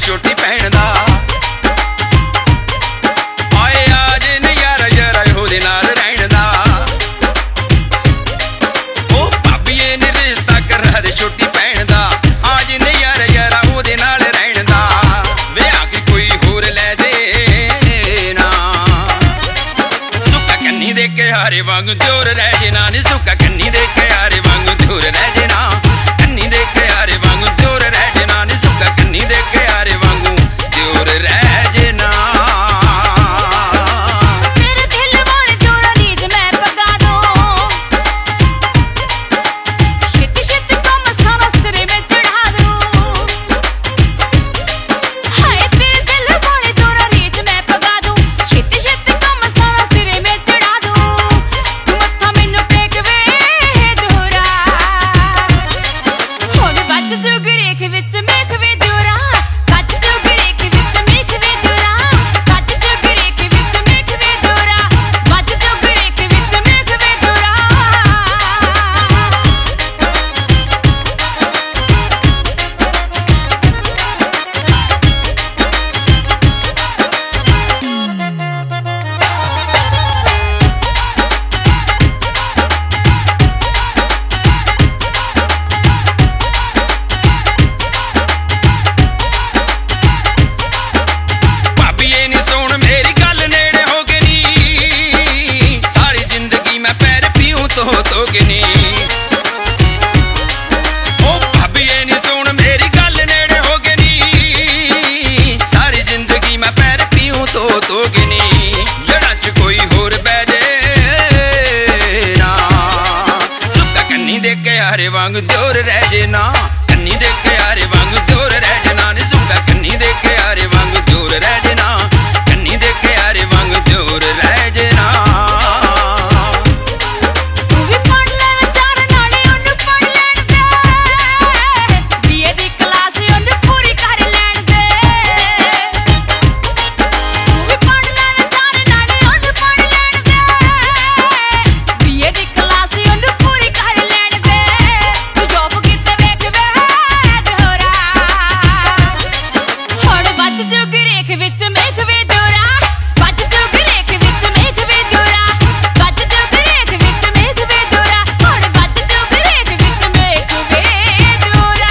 छोटी भैन दा आए आज नजारा जरा ओहदे नाल रहण दा ओ भाभीए ने रिश्ता करा दे छोटी भैन दा आज नजारा जरा ओहदे नाल रहण दा वे आके कोई होर ले दे ना सुक्का कन्नी दे के हारे वांग जोर रह जे ना नी सुक्का कन्नी दे के हारे वांग जोर रह जे ना कन्नी दे के हारे वांग जोर रह जे ना नी सुक्का कन्नी दे के हारे वांगू जोर रह जे ना तेरे दिल वाले जोरा रीत मैं पगा दूं छेती छेती कम सारा सिरे में चढ़ा दूं हाय तेरे दिल वाले जोरा रीत मैं पगा दूं छेती छेती कम सारा सिरे में चढ़ा दूं तू मत्था मैनू टेक वे जोरा हुण बच जुग रेख विच मेख वे जोरा बच जुग रेख विच मेख वे जोरा बच जुग रेख विच मेख वे जोरा बच जुग रेख विच मेख वे जोरा भाभीए नी सुन मेरी गल नेड़े हो गई नी सारी जिंदगी मैं पैर पीऊं तो के नी ओ भाभीए नी सुन मेरी गल नेड़े हो गई नी सारी जिंदगी मैं पैर पीऊं तो के नी जड़ा च कोई होर बह जे ना सुक्का कन्नी दे के हारे वांग जोर रह जे ना कन्नी दे के हारे वांग जोर रह जे ना नी सुक्का कन्नी दे के हारे वांग जोर रह जे ना कन्नी दे के हारे वांग जोर रह जे ना तू भी पढ़ ले चार नाले उन्हें पढ़ लैण दे बीए दी क्लास उन्हें पूरी कर लैण दे तू भी पढ़ ले चार नाले उन्हें पढ़ लैण दे बीए दी क्लास उन्हें पूरी कर लैण दे तू जॉब किते वेख वे जोरा हुण बच जुग रेख विच मेख वे जोरा बच जुग रेख विच मेख वे जोरा बच जुग रेख विच मेख वे जोरा हुण बच जुग रेख विच मेख वे जोरा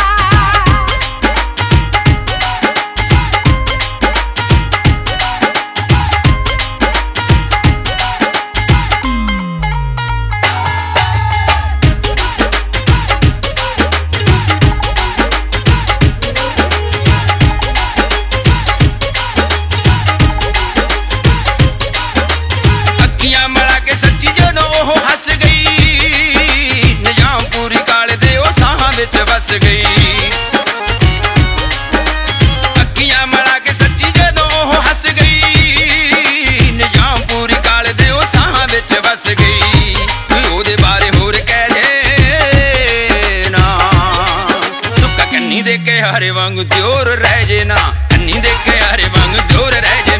अखियां मला के सच्ची जदों ओह हस गई निजाम पूरी काल दे ओ साहां विच वस गई अखियां मला के सच्ची जदों ओह हस गई निजाम पूरी काल दे ओ साहां विच वस गई कोई ओदे बारे होर कह जे ना सुक्का कन्नी दे के हारे वांग जोर रह जे ना कन्नी दे के हारे वांग जोर रह जे